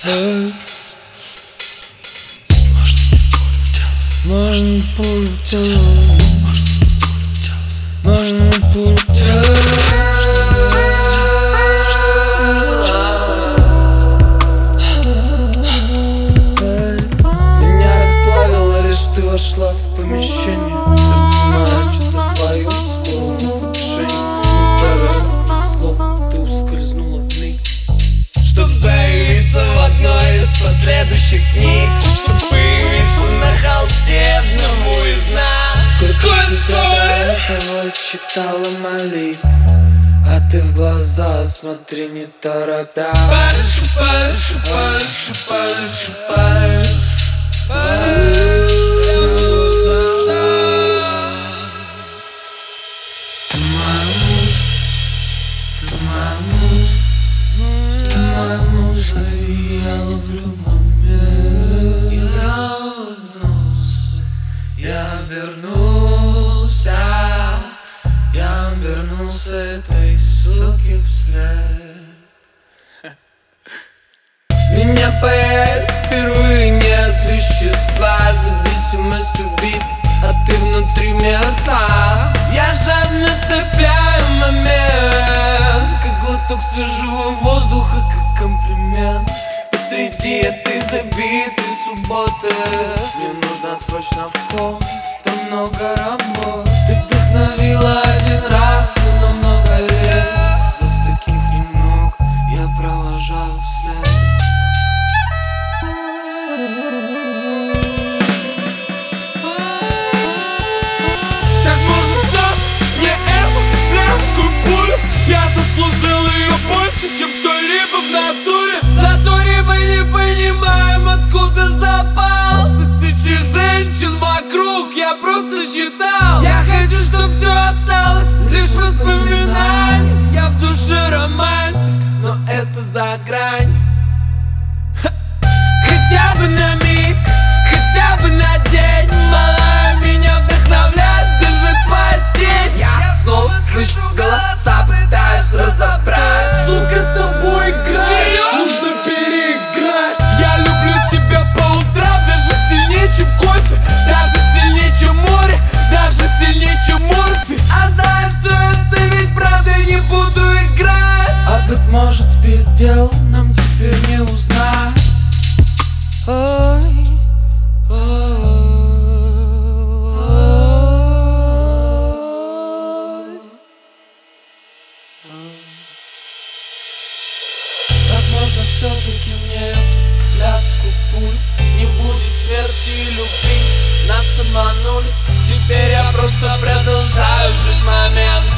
Можно пулю в тело, можно пулю в тело. Меня расплавило, лишь ты вошла в помещение. Сердце мое что-то свое в скором ухудшении. Не проронив слов, ты ускользнула в миг, чтоб заявиться в одной из последующих книг, чтоб появиться на холсте одному из нас. Сколько тебя до этого читала молитв, а ты в глаза смотри, не торопя. Пальшу, пальшу, пальшу, пальшу, пальшу, Ты моя муза, ты моя муза, ты моя муза, и я ловлю момент. Я улыбнулся, я обернулся, я обернулся этой суке вслед. Меня поедет впервые, нет вещества, зависимость убит, а ты внутри мертва. Я жадно цепляю момент, как глоток свежего воздуха, как комплимент. Посреди этой забитой субботы мне нужно срочно в ком, там много работ. Ты вдохновила один раз, но на много лет. Вас таких немного, я провожаю вслед. так можно все же не эту мерзкую пулю. Я заслужил ее больше, чем кто-либо в натуре. В натуре мы не понимаем, откуда запал. Тысячи женщин вокруг, я просто считал. Я хочу, чтоб все осталось лишь воспоминанием. Я в душе романтик, но это за грань. Хотя бы на миг, хотя бы на день, малая, меня вдохновляет даже твоя тень. Я снова слышу голоса, пытаюсь разобрать. Сука, с тобой играть, нужно переиграть. Я люблю тебя по утрам, даже сильнее, чем кофе, даже сильнее, чем море, даже сильнее, чем морфий. А знаешь, что это ведь правда, не буду играть. А быть может, без дел нам теперь не узнать. Ой, ой, ой. Как можно все-таки мне эту блядскую пулю? Не будет смерти и любви, нас обманули. Теперь я просто продолжаю жить момент.